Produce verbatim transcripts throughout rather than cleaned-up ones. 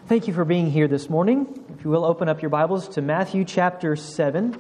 Thank you for being here this morning. If you will, open up your Bibles to Matthew chapter seven.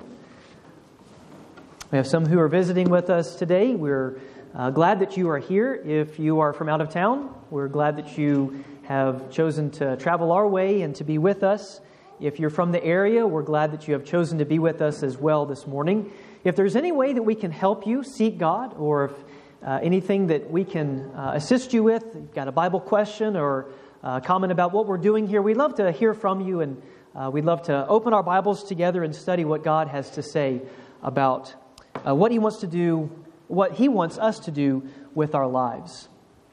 We have some who are visiting with us today. We're uh, glad that you are here. If you are from out of town, we're glad that you have chosen to travel our way and to be with us. If you're from the area, we're glad that you have chosen to be with us as well this morning. If there's any way that we can help you seek God, or if uh, anything that we can uh, assist you with, you've got a Bible question or Uh, comment about what we're doing here, we'd love to hear from you, and uh, we'd love to open our Bibles together and study what God has to say about uh, what He wants to do, what He wants us to do with our lives.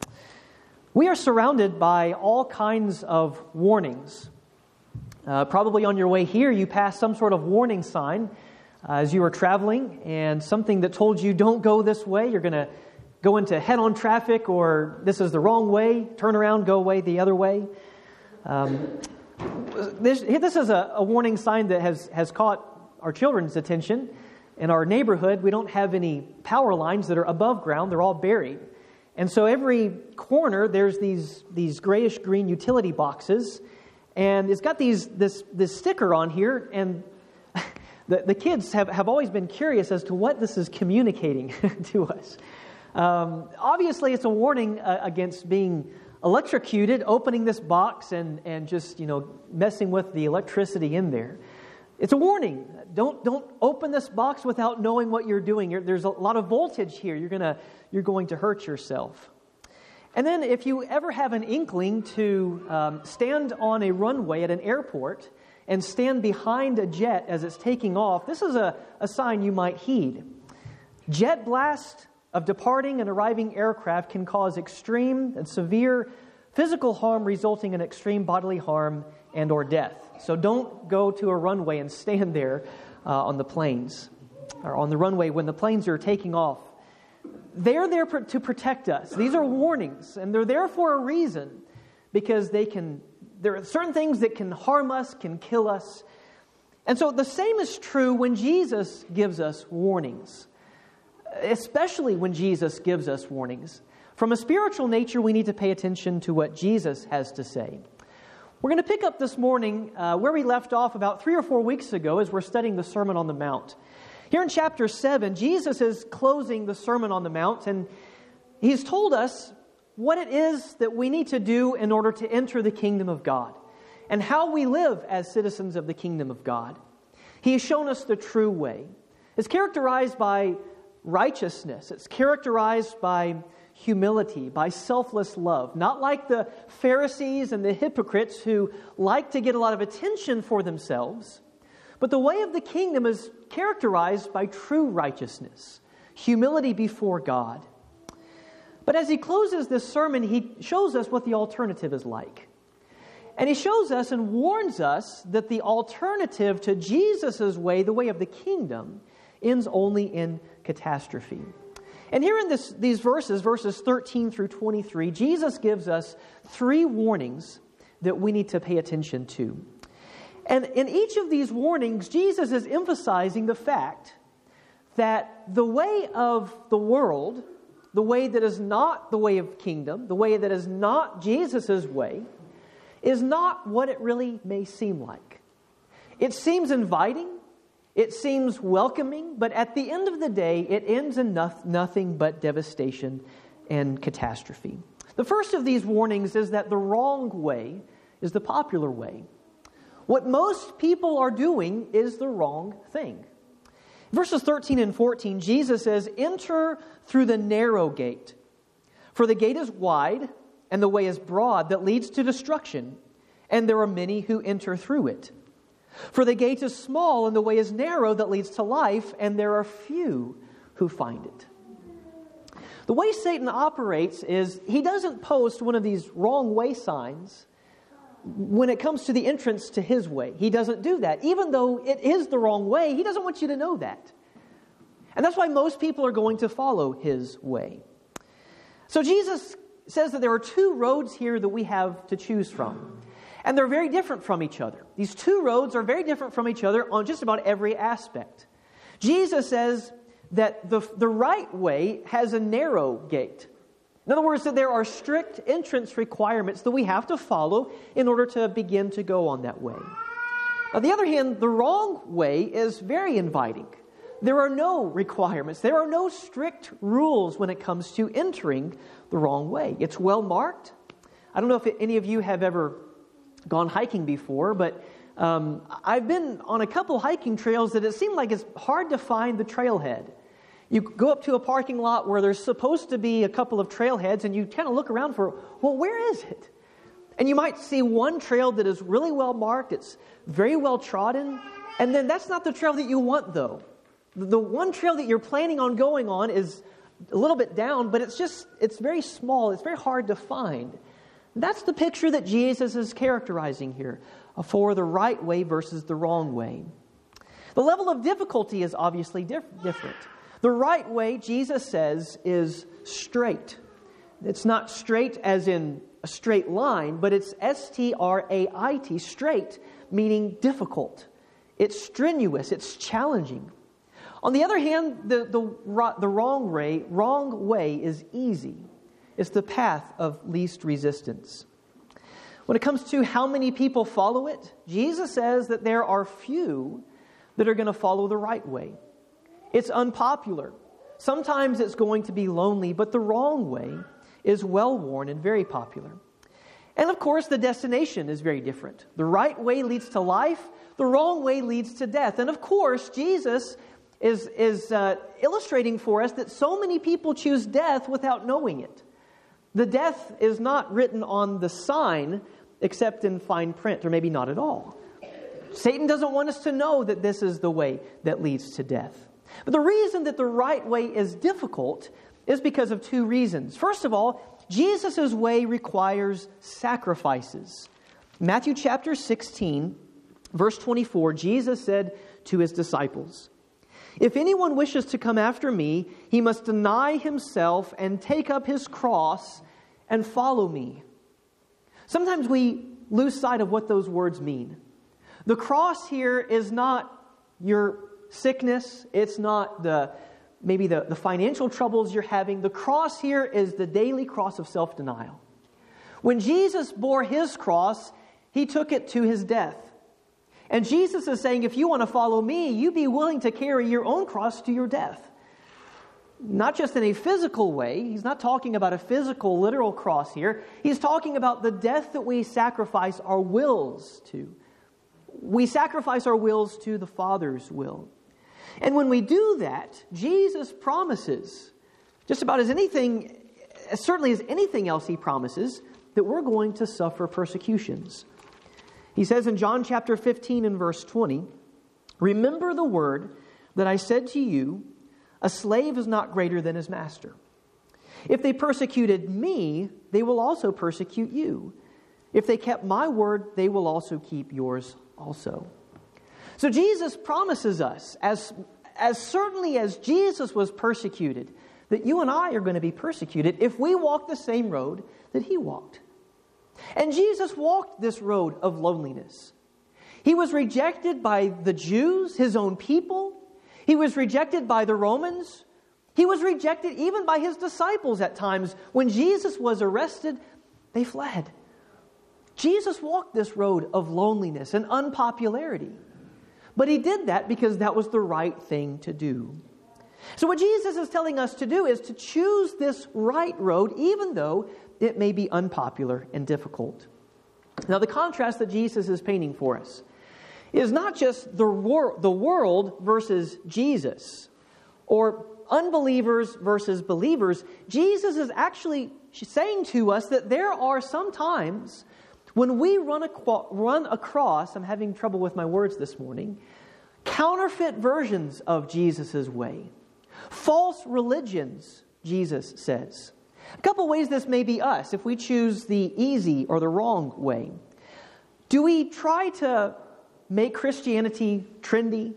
We are surrounded by all kinds of warnings. Uh, probably on your way here, you passed some sort of warning sign uh, as you were traveling, and something that told you, don't go this way, you're going to go into head-on traffic, or this is the wrong way, turn around, go away the other way. Um, this, this is a, a warning sign that has, has caught our children's attention. In our neighborhood, we don't have any power lines that are above ground. They're all buried. And so every corner, there's these, these grayish-green utility boxes, and it's got these this, this sticker on here, and the, the kids have, have always been curious as to what this is communicating to us. Um, obviously, it's a warning uh, against being electrocuted, opening this box and, and just, you know, messing with the electricity in there. It's a warning. Don't don't open this box without knowing what you're doing. You're, there's a lot of voltage here. You're gonna you're going to hurt yourself. And then, if you ever have an inkling to um, stand on a runway at an airport and stand behind a jet as it's taking off, this is a, a sign you might heed. Jet blast of departing and arriving aircraft can cause extreme and severe physical harm, resulting in extreme bodily harm and or death. So don't go to a runway and stand there uh, on the planes or on the runway when the planes are taking off. They're there to protect us. These are warnings, and they're there for a reason, because they can. There are certain things that can harm us, can kill us. And so the same is true when Jesus gives us warnings. Especially when Jesus gives us warnings. From a spiritual nature, we need to pay attention to what Jesus has to say. We're going to pick up this morning uh, where we left off about three or four weeks ago as we're studying the Sermon on the Mount. Here in chapter seven, Jesus is closing the Sermon on the Mount, and He's told us what it is that we need to do in order to enter the kingdom of God, and how we live as citizens of the kingdom of God. He has shown us the true way. It's characterized by righteousness. It's characterized by humility, by selfless love. Not like the Pharisees and the hypocrites who like to get a lot of attention for themselves. But the way of the kingdom is characterized by true righteousness, humility before God. But as he closes this sermon, he shows us what the alternative is like. And he shows us and warns us that the alternative to Jesus' way, the way of the kingdom, ends only in catastrophe. And here in this, these verses, verses thirteen through twenty-three, Jesus gives us three warnings that we need to pay attention to. And in each of these warnings, Jesus is emphasizing the fact that the way of the world, the way that is not the way of kingdom, the way that is not Jesus' way, is not what it really may seem like. It seems inviting. It seems welcoming, but at the end of the day, it ends in no- nothing but devastation and catastrophe. The first of these warnings is that the wrong way is the popular way. What most people are doing is the wrong thing. Verses thirteen and fourteen, Jesus says, "Enter through the narrow gate, for the gate is wide and the way is broad that leads to destruction, and there are many who enter through it. For the gate is small and the way is narrow that leads to life, and there are few who find it." The way Satan operates is he doesn't post one of these wrong way signs when it comes to the entrance to his way. He doesn't do that. Even though it is the wrong way, he doesn't want you to know that. And that's why most people are going to follow his way. So Jesus says that there are two roads here that we have to choose from. And they're very different from each other. These two roads are very different from each other on just about every aspect. Jesus says that the, the right way has a narrow gate. In other words, that there are strict entrance requirements that we have to follow in order to begin to go on that way. On the other hand, the wrong way is very inviting. There are no requirements. There are no strict rules when it comes to entering the wrong way. It's well marked. I don't know if any of you have ever gone hiking before, but um, I've been on a couple hiking trails that it seemed like it's hard to find the trailhead. You go up to a parking lot where there's supposed to be a couple of trailheads, and you kind of look around for, well, where is it? And you might see one trail that is really well marked, it's very well trodden, and then that's not the trail that you want, though. The one trail that you're planning on going on is a little bit down, but it's just, it's very small, it's very hard to find. That's the picture that Jesus is characterizing here for the right way versus the wrong way. The level of difficulty is obviously diff- different. The right way, Jesus says, is straight. It's not straight as in a straight line, but it's S T R A I T, straight, meaning difficult. It's strenuous, it's challenging. On the other hand, the, the, the wrong way, wrong way is easy. It's the path of least resistance. When it comes to how many people follow it, Jesus says that there are few that are going to follow the right way. It's unpopular. Sometimes it's going to be lonely, but the wrong way is well-worn and very popular. And of course, the destination is very different. The right way leads to life. The wrong way leads to death. And of course, Jesus is, is uh, illustrating for us that so many people choose death without knowing it. The death is not written on the sign except in fine print, or maybe not at all. Satan doesn't want us to know that this is the way that leads to death. But the reason that the right way is difficult is because of two reasons. First of all, Jesus' way requires sacrifices. Matthew chapter sixteen, verse twenty-four, Jesus said to his disciples, "If anyone wishes to come after me, he must deny himself and take up his cross and follow me." Sometimes we lose sight of what those words mean. The cross here is not your sickness. It's not the maybe the, the financial troubles you're having. The cross here is the daily cross of self-denial. When Jesus bore his cross, he took it to his death. And Jesus is saying, if you want to follow me, you be willing to carry your own cross to your death. Not just in a physical way. He's not talking about a physical, literal cross here. He's talking about the death that we sacrifice our wills to. We sacrifice our wills to the Father's will. And when we do that, Jesus promises, just about as anything, as certainly as anything else he promises, that we're going to suffer persecutions. He says in John chapter fifteen and verse twenty, "Remember the word that I said to you, a slave is not greater than his master. If they persecuted me, they will also persecute you. If they kept my word, they will also keep yours also." So Jesus promises us, as, as certainly as Jesus was persecuted, that you and I are going to be persecuted if we walk the same road that he walked. And Jesus walked this road of loneliness. He was rejected by the Jews, his own people. He was rejected by the Romans. He was rejected even by his disciples at times. When Jesus was arrested, they fled. Jesus walked this road of loneliness and unpopularity. But he did that because that was the right thing to do. So what Jesus is telling us to do is to choose this right road, even though it may be unpopular and difficult. Now, the contrast that Jesus is painting for us is not just the, wor- the world versus Jesus, or unbelievers versus believers. Jesus is actually saying to us that there are some times when we run, aqua- run across, I'm having trouble with my words this morning, counterfeit versions of Jesus' way. False religions, Jesus says. A couple ways this may be us if we choose the easy or the wrong way. Do we try to make Christianity trendy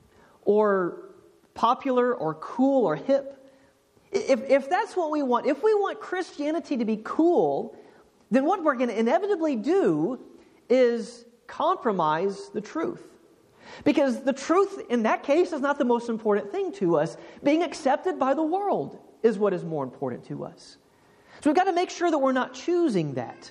or popular or cool or hip? If, if that's what we want, if we want Christianity to be cool, then what we're going to inevitably do is compromise the truth. Because the truth in that case is not the most important thing to us. Being accepted by the world is what is more important to us. So we've got to make sure that we're not choosing that.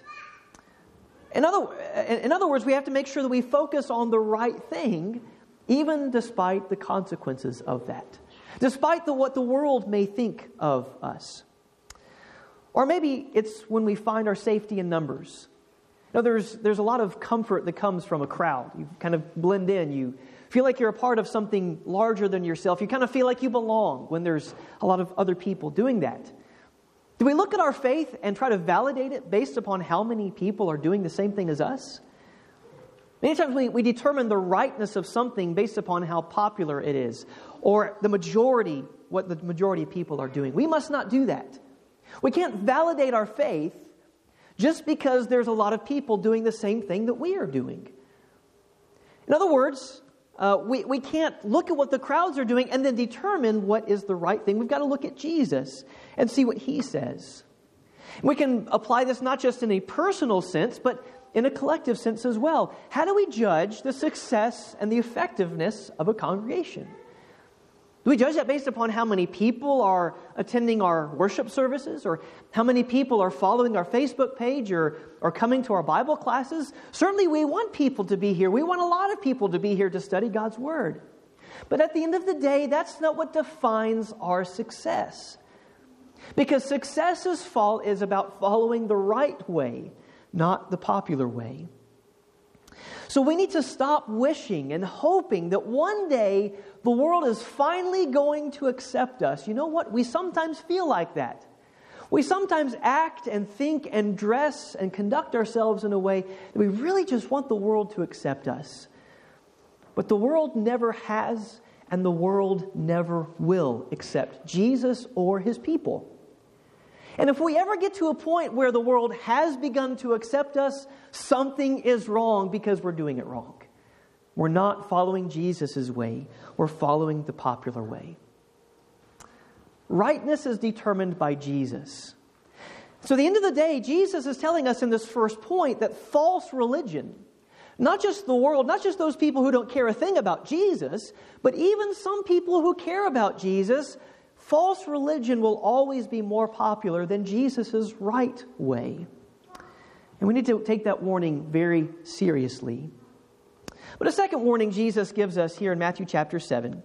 In other, in other words, we have to make sure that we focus on the right thing, even despite the consequences of that. Despite the, what the world may think of us. Or maybe it's when we find our safety in numbers. Now, there's, there's a lot of comfort that comes from a crowd. You kind of blend in. You feel like you're a part of something larger than yourself. You kind of feel like you belong when there's a lot of other people doing that. Do we look at our faith and try to validate it based upon how many people are doing the same thing as us? Many times we, we determine the rightness of something based upon how popular it is, or the majority, what the majority of people are doing. We must not do that. We can't validate our faith just because there's a lot of people doing the same thing that we are doing. In other words, uh, we, we can't look at what the crowds are doing and then determine what is the right thing. We've got to look at Jesus and see what He says. We can apply this not just in a personal sense, but in a collective sense as well. How do we judge the success and the effectiveness of a congregation? Do we judge that based upon how many people are attending our worship services, or how many people are following our Facebook page, or, or coming to our Bible classes? Certainly we want people to be here. We want a lot of people to be here to study God's Word. But at the end of the day, that's not what defines our success. Because success is, fall, is about following the right way, not the popular way. So we need to stop wishing and hoping that one day the world is finally going to accept us. You know what? We sometimes feel like that. We sometimes act and think and dress and conduct ourselves in a way that we really just want the world to accept us. But the world never has, and the world never will accept Jesus or His people. And if we ever get to a point where the world has begun to accept us, something is wrong because we're doing it wrong. We're not following Jesus' way. We're following the popular way. Rightness is determined by Jesus. So at the end of the day, Jesus is telling us in this first point that false religion, not just the world, not just those people who don't care a thing about Jesus, but even some people who care about Jesus, false religion will always be more popular than Jesus' right way. And we need to take that warning very seriously. But a second warning Jesus gives us here in Matthew chapter seven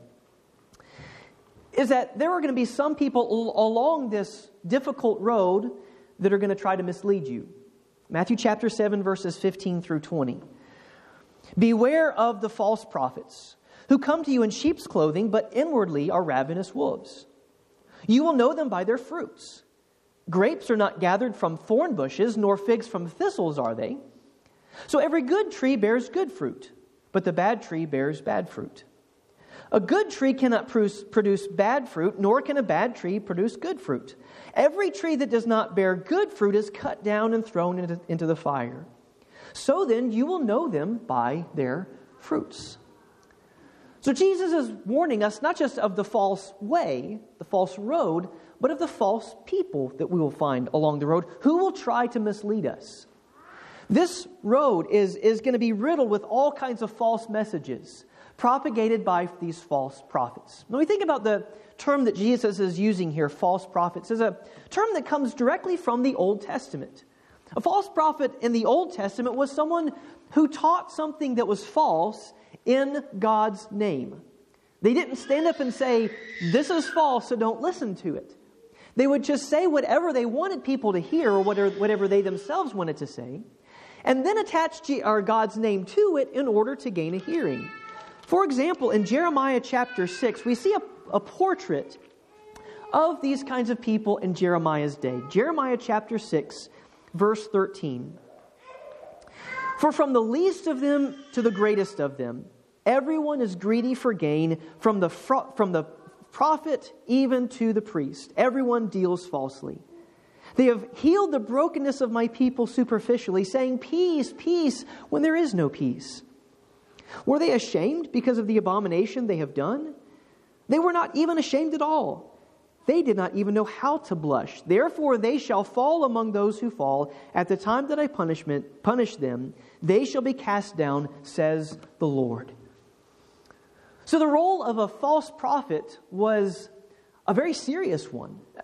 is that there are going to be some people along this difficult road that are going to try to mislead you. Matthew chapter seven, verses fifteen through twenty. Beware of the false prophets who come to you in sheep's clothing, but inwardly are ravenous wolves. You will know them by their fruits. Grapes are not gathered from thorn bushes, nor figs from thistles are they. So every good tree bears good fruit, but the bad tree bears bad fruit. A good tree cannot produce bad fruit, nor can a bad tree produce good fruit. Every tree that does not bear good fruit is cut down and thrown into, into the fire. So then you will know them by their fruits. So Jesus is warning us not just of the false way, the false road, but of the false people that we will find along the road who will try to mislead us. This road is, is going to be riddled with all kinds of false messages propagated by these false prophets. When we think about the term that Jesus is using here, false prophets, is a term that comes directly from the Old Testament. A false prophet in the Old Testament was someone who taught something that was false in God's name. They didn't stand up and say, this is false, so don't listen to it. They would just say whatever they wanted people to hear, or whatever they themselves wanted to say, and then attach God's name to it in order to gain a hearing. For example, in Jeremiah chapter six, we see a, a portrait of these kinds of people in Jeremiah's day. Jeremiah chapter six, verse thirteen. For from the least of them to the greatest of them, everyone is greedy for gain, from the fro- from the prophet even to the priest. Everyone deals falsely. They have healed the brokenness of my people superficially, saying, peace, peace, when there is no peace. Were they ashamed because of the abomination they have done? They were not even ashamed at all. They did not even know how to blush. Therefore they shall fall among those who fall. At the time that I punishment punish them, they shall be cast down, says the Lord. So the role of a false prophet was a very serious one.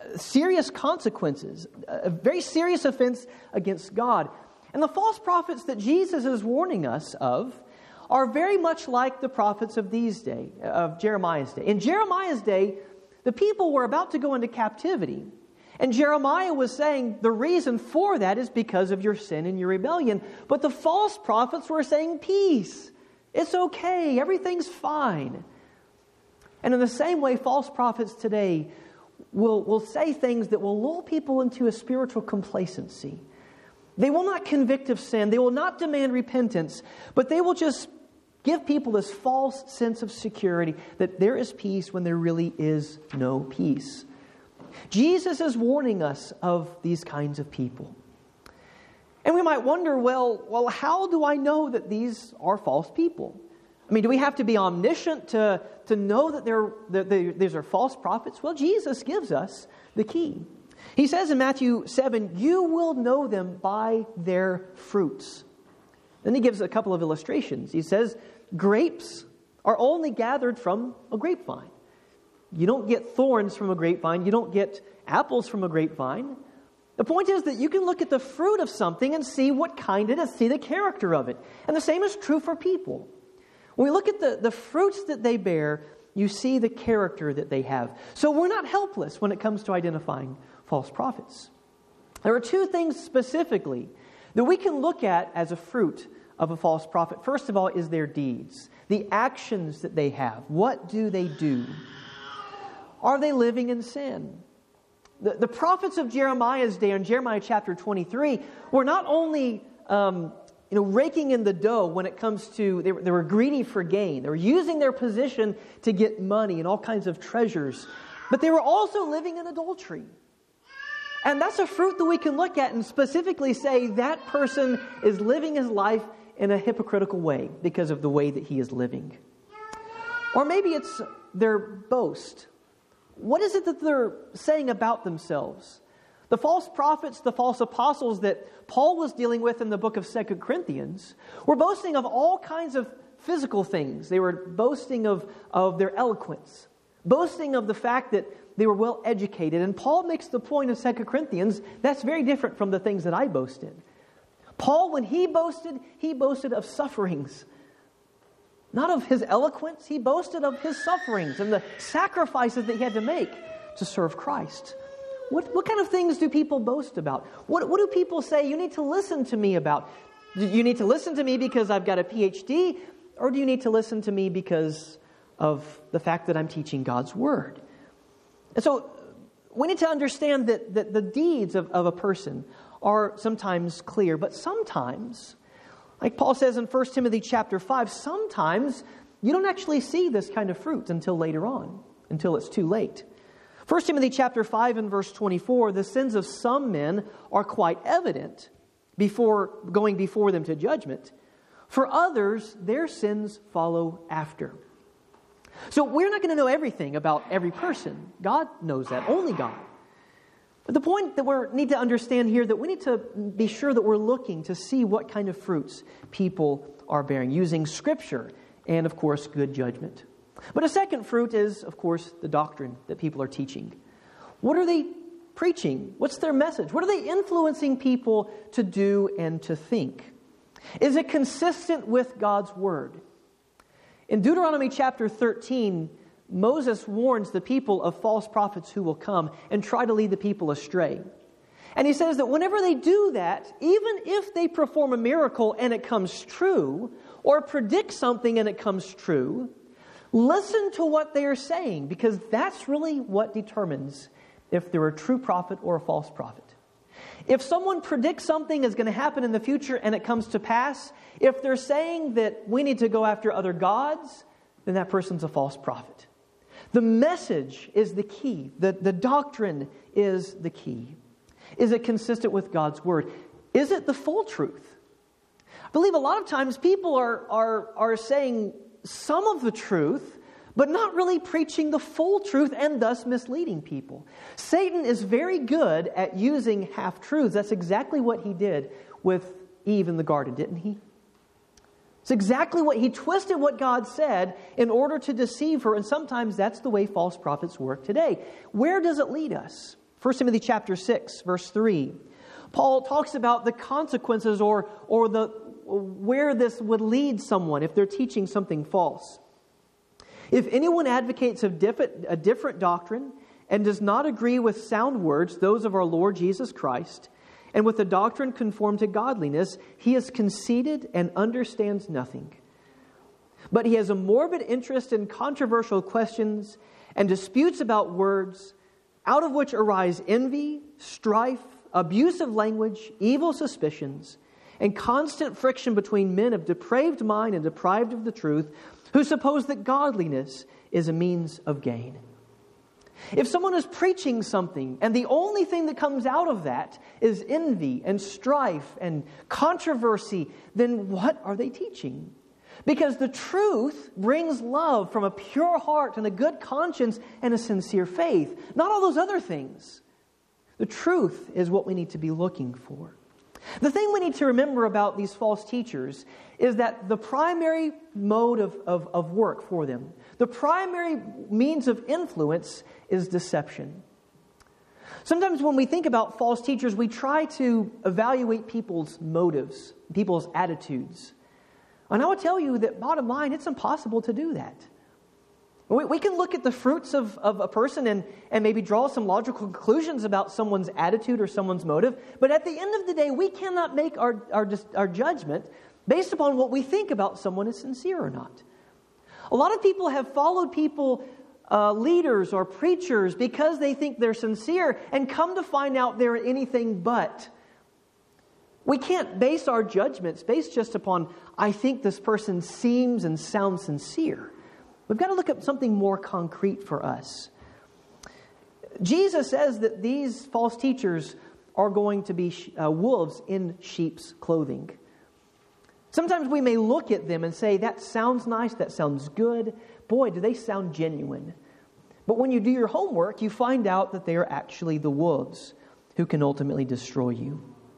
serious consequences, a very serious offense against God. And the false prophets that Jesus is warning us of are very much like the prophets of these days, of Jeremiah's day. In Jeremiah's day, the people were about to go into captivity. And Jeremiah was saying the reason for that is because of your sin and your rebellion. But the false prophets were saying peace. It's okay. Everything's fine. And in the same way, false prophets today will, will say things that will lull people into a spiritual complacency. They will not convict of sin. They will not demand repentance. But they will just give people this false sense of security that there is peace when there really is no peace. Jesus is warning us of these kinds of people. And we might wonder, well, well, how do I know that these are false people? I mean, do we have to be omniscient to, to know that, they're, that they, these are false prophets? Well, Jesus gives us the key. He says in Matthew seven, you will know them by their fruits. Then he gives a couple of illustrations. He says, grapes are only gathered from a grapevine. You don't get thorns from a grapevine. You don't get apples from a grapevine. The point is that you can look at the fruit of something and see what kind it is, see the character of it. And the same is true for people. When we look at the, the fruits that they bear, you see the character that they have. So we're not helpless when it comes to identifying false prophets. There are two things specifically that we can look at as a fruit of a false prophet. First of all is their deeds, the actions that they have. What do they do? Are they living in sin? The, the prophets of Jeremiah's day, in Jeremiah chapter twenty-three, were not only um, you know, raking in the dough when it comes to, they were, they were greedy for gain. They were using their position to get money and all kinds of treasures. But they were also living in adultery. And that's a fruit that we can look at and specifically say that person is living his life in a hypocritical way because of the way that he is living. Or maybe it's their boast. What is it that they're saying about themselves? The false prophets, the false apostles that Paul was dealing with in the book of Second Corinthians were boasting of all kinds of physical things. They were boasting of, of their eloquence, boasting of the fact that they were well educated. And Paul makes the point in Second Corinthians, that's very different from the things that I boasted. Paul, when he boasted, he boasted of sufferings. Not of his eloquence, he boasted of his sufferings and the sacrifices that he had to make to serve Christ. What, what kind of things do people boast about? What, what do people say you need to listen to me about? Do you need to listen to me because I've got a P H D? Or do you need to listen to me because of the fact that I'm teaching God's Word? And so we need to understand that, that the deeds of, of a person are sometimes clear, but sometimes, like Paul says in First Timothy chapter five, sometimes you don't actually see this kind of fruit until later on, until it's too late. First Timothy chapter five and verse twenty-four, the sins of some men are quite evident before going before them to judgment. For others, their sins follow after. So we're not going to know everything about every person. God knows that, only God. But the point that we need to understand here, that we need to be sure that we're looking to see what kind of fruits people are bearing, using Scripture and, of course, good judgment. But a second fruit is, of course, the doctrine that people are teaching. What are they preaching? What's their message? What are they influencing people to do and to think? Is it consistent with God's Word? In Deuteronomy chapter thirteen, Moses warns the people of false prophets who will come and try to lead the people astray. And he says that whenever they do that, even if they perform a miracle and it comes true, or predict something and it comes true, listen to what they are saying, because that's really what determines if they're a true prophet or a false prophet. If someone predicts something is going to happen in the future and it comes to pass, if they're saying that we need to go after other gods, then that person's a false prophet. The message is the key. The, the doctrine is the key. Is it consistent with God's Word? Is it the full truth? I believe a lot of times people are, are, are saying some of the truth, but not really preaching the full truth and thus misleading people. Satan is very good at using half-truths. That's exactly what he did with Eve in the garden, didn't he? It's exactly what he twisted what God said in order to deceive her, and sometimes that's the way false prophets work today. Where does it lead us? First Timothy chapter six, verse three. Paul talks about the consequences or, or the where this would lead someone if they're teaching something false. If anyone advocates a different, a different doctrine and does not agree with sound words, those of our Lord Jesus Christ, and with the doctrine conformed to godliness, he is conceited and understands nothing. But he has a morbid interest in controversial questions and disputes about words, out of which arise envy, strife, abusive language, evil suspicions, and constant friction between men of depraved mind and deprived of the truth, who suppose that godliness is a means of gain. If someone is preaching something and the only thing that comes out of that is envy and strife and controversy, then what are they teaching? Because the truth brings love from a pure heart and a good conscience and a sincere faith, not all those other things. The truth is what we need to be looking for. The thing we need to remember about these false teachers is that the primary mode of, of, of work for them, the primary means of influence is deception. Sometimes when we think about false teachers, we try to evaluate people's motives, people's attitudes. And I would tell you that bottom line, it's impossible to do that. We, we can look at the fruits of, of a person and, and maybe draw some logical conclusions about someone's attitude or someone's motive. But at the end of the day, we cannot make our, our, our judgment based upon what we think about someone is sincere or not. A lot of people have followed people, uh, leaders or preachers, because they think they're sincere and come to find out they're anything but. We can't base our judgments based just upon, I think this person seems and sounds sincere. We've got to look at something more concrete for us. Jesus says that these false teachers are going to be uh, wolves in sheep's clothing. Sometimes we may look at them and say, that sounds nice, that sounds good. Boy, do they sound genuine. But when you do your homework, you find out that they are actually the wolves who can ultimately destroy you.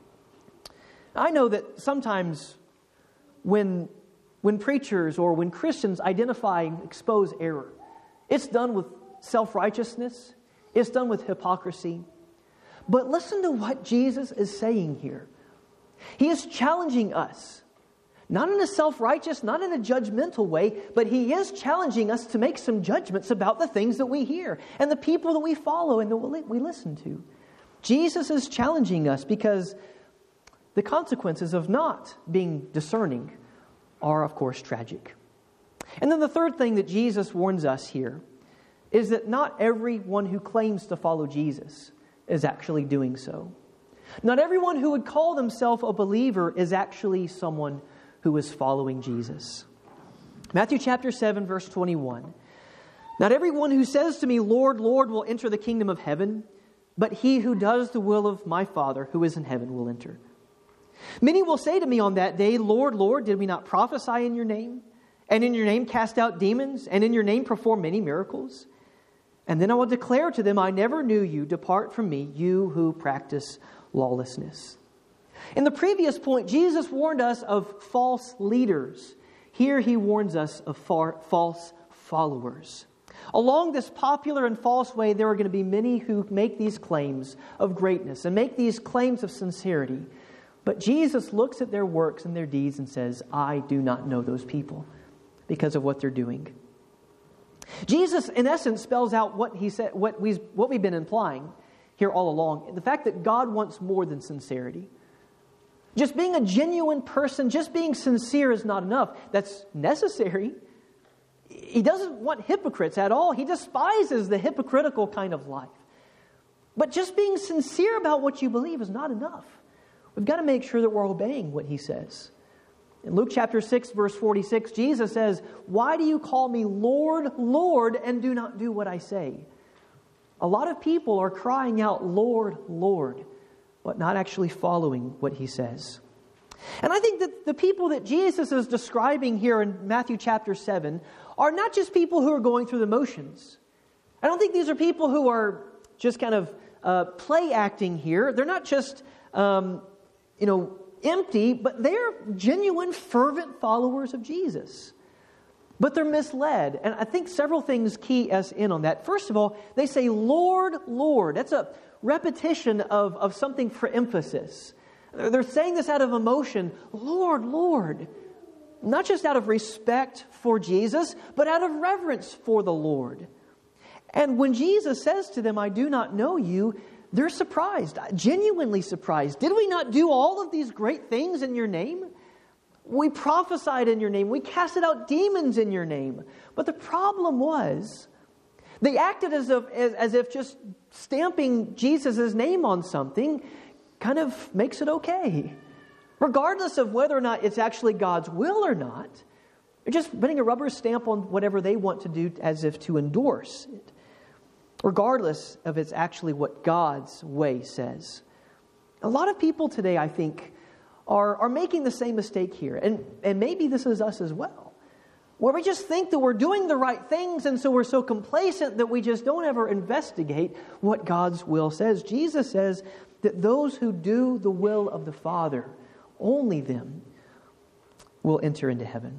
I know that sometimes when When preachers or when Christians identify and expose error, it's done with self-righteousness. It's done with hypocrisy. But listen to what Jesus is saying here. He is challenging us, not in a self-righteous, not in a judgmental way, but He is challenging us to make some judgments about the things that we hear and the people that we follow and that we listen to. Jesus is challenging us because the consequences of not being discerning are, of course, tragic. And then the third thing that Jesus warns us here is that not everyone who claims to follow Jesus is actually doing so. Not everyone who would call themselves a believer is actually someone who is following Jesus. Matthew chapter seven, verse twenty-one. Not everyone who says to me, Lord, Lord, will enter the kingdom of heaven, but he who does the will of my Father who is in heaven will enter. Many will say to me on that day, Lord, Lord, did we not prophesy in your name? And in your name cast out demons? And in your name perform many miracles? And then I will declare to them, I never knew you. Depart from me, you who practice lawlessness. In the previous point, Jesus warned us of false leaders. Here He warns us of far, false followers. Along this popular and false way, there are going to be many who make these claims of greatness and make these claims of sincerity. But Jesus looks at their works and their deeds and says, I do not know those people because of what they're doing. Jesus, in essence, spells out what he said, what we've, what we've been implying here all along. The fact that God wants more than sincerity. Just being a genuine person, just being sincere is not enough. That's necessary. He doesn't want hypocrites at all. He despises the hypocritical kind of life. But just being sincere about what you believe is not enough. We've got to make sure that we're obeying what He says. In Luke chapter six, verse forty-six, Jesus says, why do you call me Lord, Lord, and do not do what I say? A lot of people are crying out, Lord, Lord, but not actually following what He says. And I think that the people that Jesus is describing here in Matthew chapter seven are not just people who are going through the motions. I don't think these are people who are just kind of uh, play acting here. They're not just... Um, you know, empty, but they're genuine, fervent followers of Jesus. But they're misled. And I think several things key us in on that. First of all, they say, Lord, Lord. That's a repetition of, of something for emphasis. They're saying this out of emotion. Lord, Lord. Not just out of respect for Jesus, but out of reverence for the Lord. And when Jesus says to them, I do not know you, they're surprised, genuinely surprised. Did we not do all of these great things in your name? We prophesied in your name. We casted out demons in your name. But the problem was, they acted as if, as, as if just stamping Jesus' name on something kind of makes it okay. Regardless of whether or not it's actually God's will or not, they're just putting a rubber stamp on whatever they want to do as if to endorse it. Regardless of it's actually what God's way says. A lot of people today, I think, are, are making the same mistake here. And, and maybe this is us as well. Where we just think that we're doing the right things, and so we're so complacent that we just don't ever investigate what God's will says. Jesus says that those who do the will of the Father, only them will enter into heaven.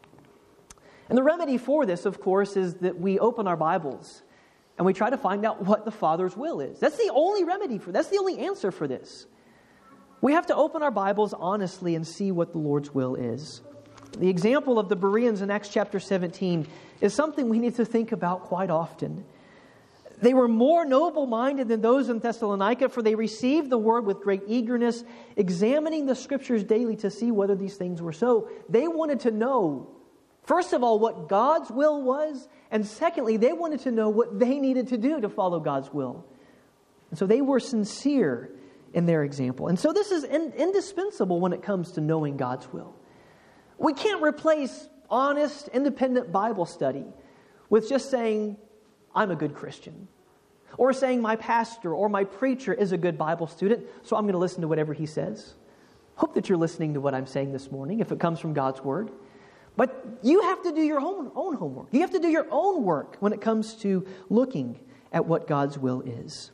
And the remedy for this, of course, is that we open our Bibles and we try to find out what the Father's will is. That's the only remedy for that's the only answer for this. We have to open our Bibles honestly and see what the Lord's will is. The example of the Bereans in Acts chapter seventeen is something we need to think about quite often. They were more noble-minded than those in Thessalonica, for they received the word with great eagerness, examining the Scriptures daily to see whether these things were so. They wanted to know, first of all, what God's will was, and secondly, they wanted to know what they needed to do to follow God's will. And so they were sincere in their example. And so this is in, indispensable when it comes to knowing God's will. We can't replace honest, independent Bible study with just saying, I'm a good Christian. Or saying my pastor or my preacher is a good Bible student, so I'm going to listen to whatever he says. Hope that you're listening to what I'm saying this morning, if it comes from God's Word. But you have to do your own, own homework. You have to do your own work when it comes to looking at what God's will is.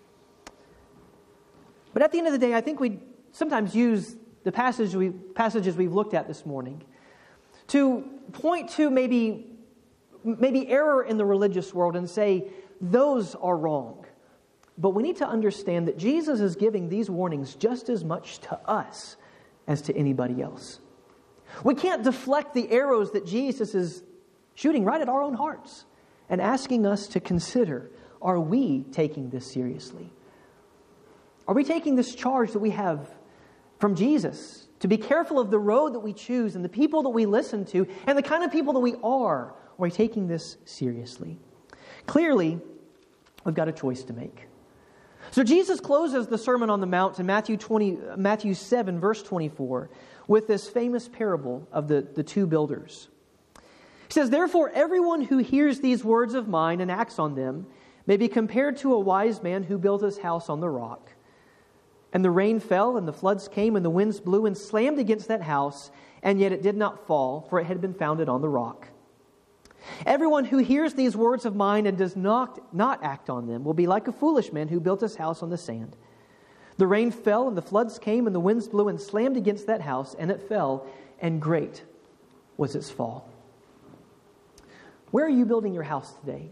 But at the end of the day, I think we sometimes use the passage we, passages we've looked at this morning to point to maybe, maybe error in the religious world and say, those are wrong. But we need to understand that Jesus is giving these warnings just as much to us as to anybody else. We can't deflect the arrows that Jesus is shooting right at our own hearts and asking us to consider, are we taking this seriously? Are we taking this charge that we have from Jesus to be careful of the road that we choose and the people that we listen to and the kind of people that we are? Are we taking this seriously? Clearly, we've got a choice to make. So Jesus closes the Sermon on the Mount in Matthew twenty, Matthew seven, verse twenty-four, with this famous parable of the, the two builders. He says, therefore, everyone who hears these words of mine and acts on them may be compared to a wise man who built his house on the rock. And the rain fell, and the floods came, and the winds blew and slammed against that house, and yet it did not fall, for it had been founded on the rock. Everyone who hears these words of mine and does not, not act on them will be like a foolish man who built his house on the sand. The rain fell, and the floods came, and the winds blew and slammed against that house, and it fell, and great was its fall. Where are you building your house today?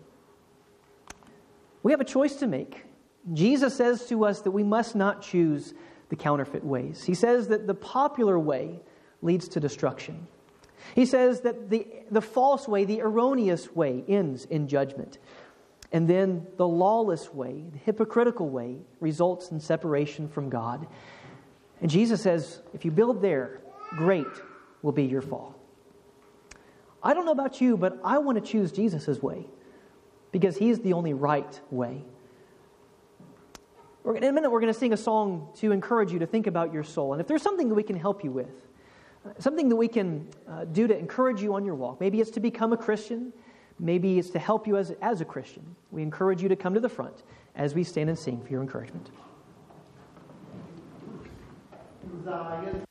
We have a choice to make. Jesus says to us that we must not choose the counterfeit ways. He says that the popular way leads to destruction. He says that the, the false way, the erroneous way, ends in judgment. And then the lawless way, the hypocritical way, results in separation from God. And Jesus says, if you build there, great will be your fall. I don't know about you, but I want to choose Jesus' way because He's the only right way. In a minute, we're going to sing a song to encourage you to think about your soul. And if there's something that we can help you with, something that we can uh, do to encourage you on your walk, maybe it's to become a Christian, maybe it's to help you as, as a Christian, we encourage you to come to the front as we stand and sing for your encouragement.